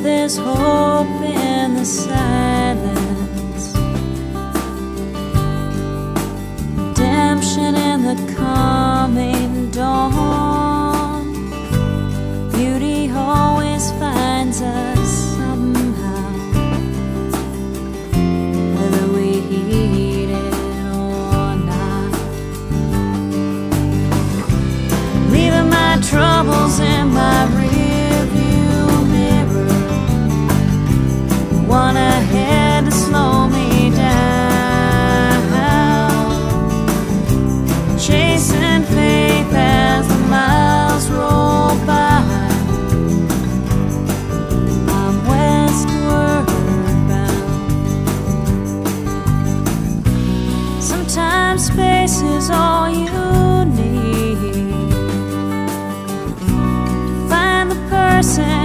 there's hope in the silence, redemption in the coming dawn. Beauty always finds us somehow, whether we heed it or not. Leaving my troubles in my rearview mirror, one ahead to slow me down, chasing faith as the miles roll by. I'm westward bound. Sometimes space is all you need. Find the person